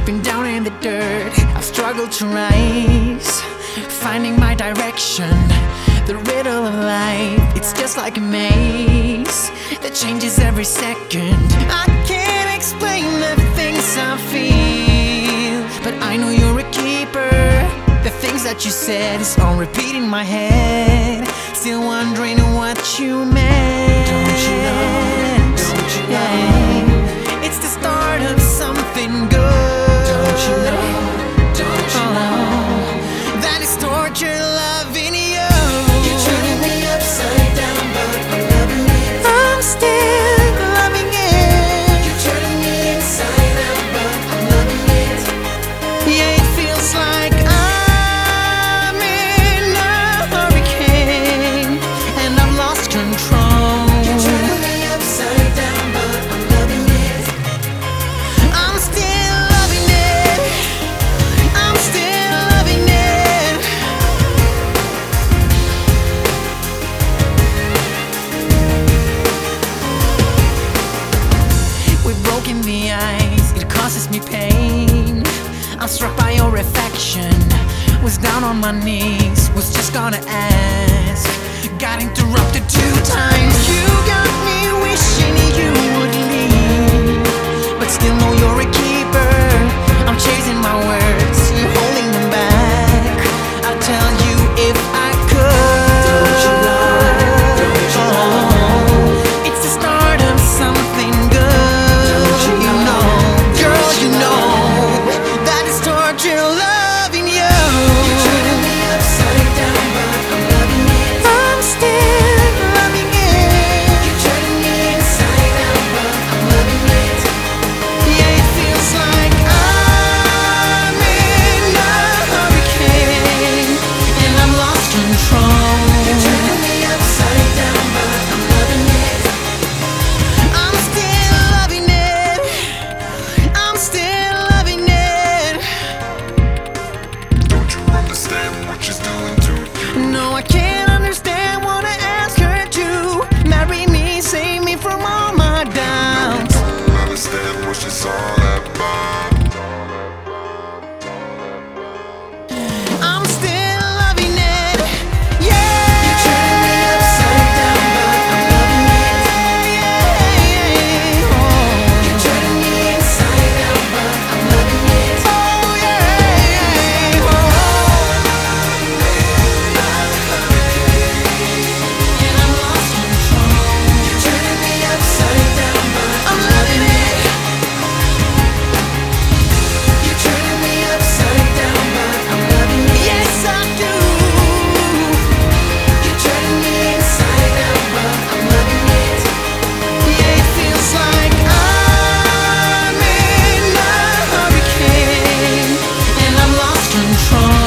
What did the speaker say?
been down in the dirt, I've struggled to rise, finding my direction. The riddle of life, it's just like a maze that changes every second. I can't explain the things I feel, but I know you're a keeper. The things that you said is on repeat in my head, still wondering what you meant. Don't you know? Don't you know? It's the start of something good. Don't you know? Don't you know? That is torture loving you. You're turning me upside down, but I'm loving it. I'm still loving it. You're turning me inside out, but I'm loving it. Yeah, it feels like I'm in a hurricane and I've lost control. You're turning me upside down, but I'm loving it. I'm still loving it. I'm still loving it. We've broken the ice, it causes me pain. I'm struck by your affection, was down on my knees, was just gonna ask. Got interrupted 2 times. You got me wishing you would leave, but still know you're a keeper. I'm chasing my words, you're holding them back. I'll tell you if I could. Don't you know? Don't you know? It's the start of something good. Don't you know? Girl, Don't you you know know? that is torture loving you. You're turning me upside down, but I'm loving it. I'm still loving it. You're turning me inside out, but I'm loving it. Yeah, it feels like I'm in a hurricane and I've lost control. You're turning me upside down, but I'm loving it. I'm still loving it. I'm still loving it. Don't you understand what she's doing to you? No, I can't understand. Wanna ask her to marry me, save me from all my doubts. Don't understand what she's all about. I'm still loving it. Yeah. You're turning me upside down, but I'm loving it. Yeah. You're turning me inside out, but I'm loving it. Oh, yeah. And I'm lost control. You're turning me upside down, but I'm loving it. you're turning me upside down, but I'm loving it. Yes, I do. You're turning me inside out, but I'm loving it. Yeah, it feels like I'm in a hurricane and I've lost control.